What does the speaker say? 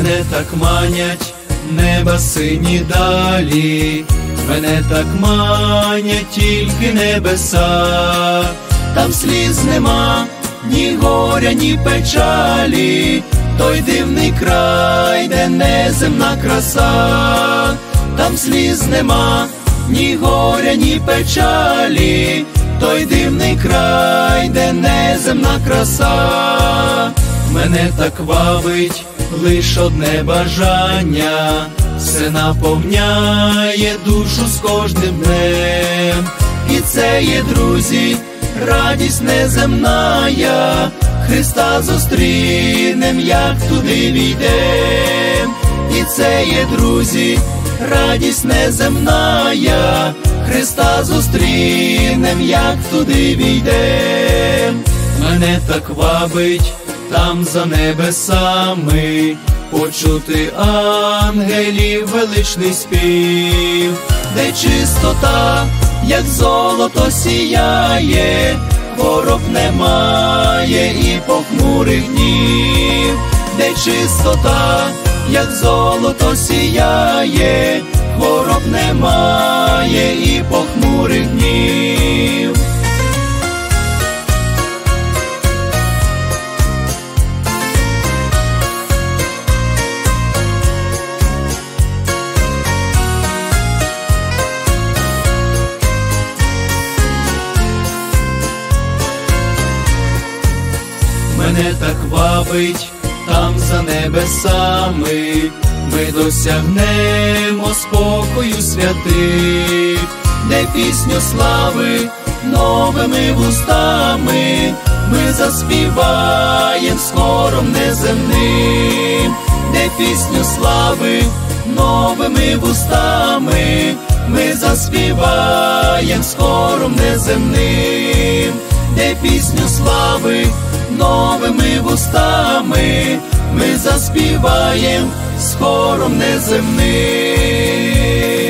Мене так манять неба сині далі, мене так манять тільки небеса. Там сліз нема, ні горя, ні печалі, той дивний край, де неземна краса. Там сліз нема, ні горя, ні печалі, той дивний край, де неземна краса. Мене так вабить лиш одне бажання, все наповняє душу з кожним днем. І це є, друзі, радість неземная, Христа зустрінем, як туди війдем. І це є, друзі, радість неземная, Христа зустрінем, як туди війдем. Мене так вабить там за небесами почути ангелів величний спів, де чистота, як золото, сіяє, хвороб немає і похмурих днів, де чистота, як золото, сіяє, хвороб немає і похмурих днів. Мене так вабить там за небесами, ми досягнемо спокою святих, де пісню слави новими вустами ми заспіваєм з хором неземним, де пісню слави новими вустами ми заспіваєм з хором неземним, де пісню слави новими вустами ми заспіваєм з хором неземним.